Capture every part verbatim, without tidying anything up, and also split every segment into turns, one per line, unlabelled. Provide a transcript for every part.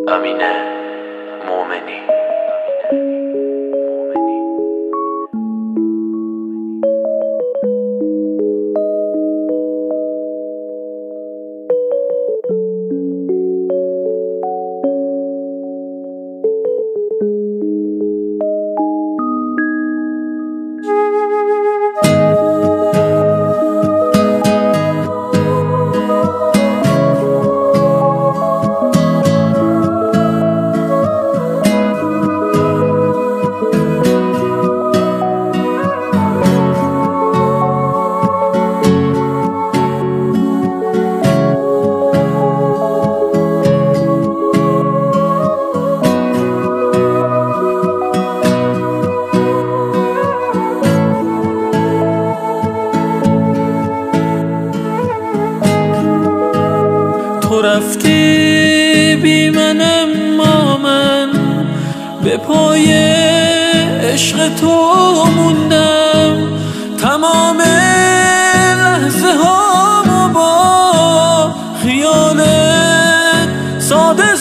امینه مومنی.
تو رفتی بی من اما من به پای عشق تو موندم، تمام لحظه هامو با خیالت ساده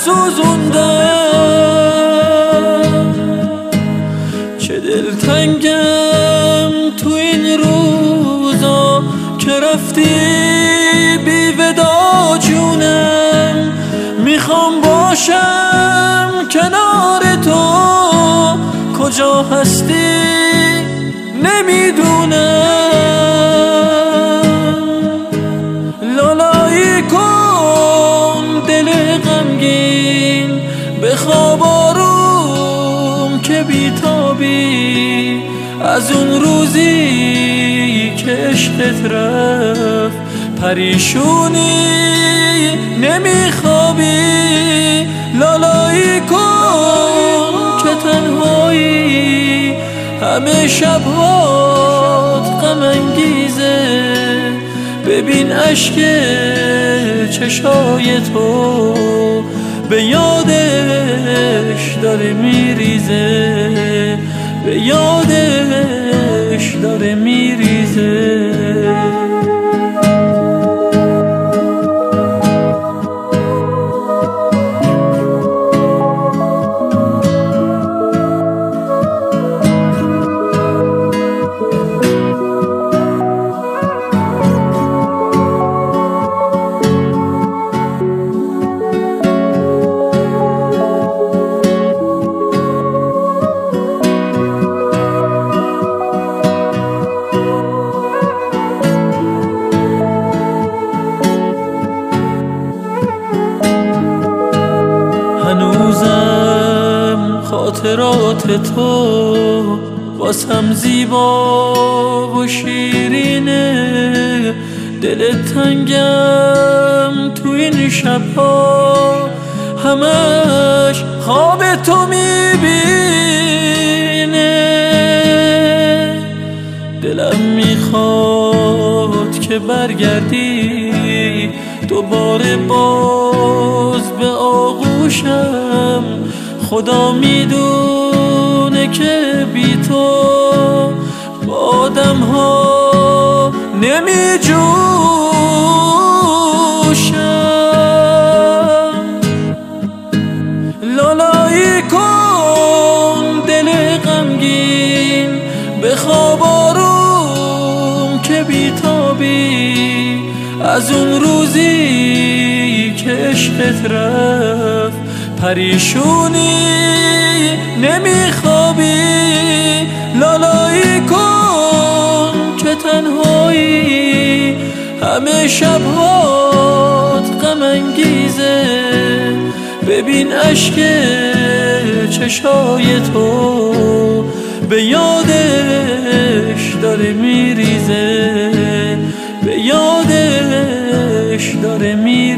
سوزوندم. چه دلتنگم تو این روزا که رفتی بی ودا جونم، میخوام باشم کنار تو، کجا هستی نمیدونم. لالایی کن دل غمگین، بخواب آروم که بیتابی از اون روزی که عشقت رفت، پریشونی نمیخوابی. لالایی کن که تنهایی همه شبهات غم انگیزه، ببین اشک چشای تو به یادش داره میریزه، به یادش داره میریزه. هنوزم خاطرات تو واسم زیبا و شیرینه، دلت تنگم تو این شبها همش خواب تو میبینه. دلم میخواد که برگردی دوباره باز به آغوشم، خدا میدونه که بی تو با آدم ها نمی جوشم. لالایی کن دل غمگین، بخواب آروم که بیتابی از اون روزی که عشقت رفت، پریشونی نمیخوابی. لالایی کن که تنهایی همه شبهات غم انگیزه، ببین اشک چشای تو به یادش داره میریزه، به یادش داره میریزه.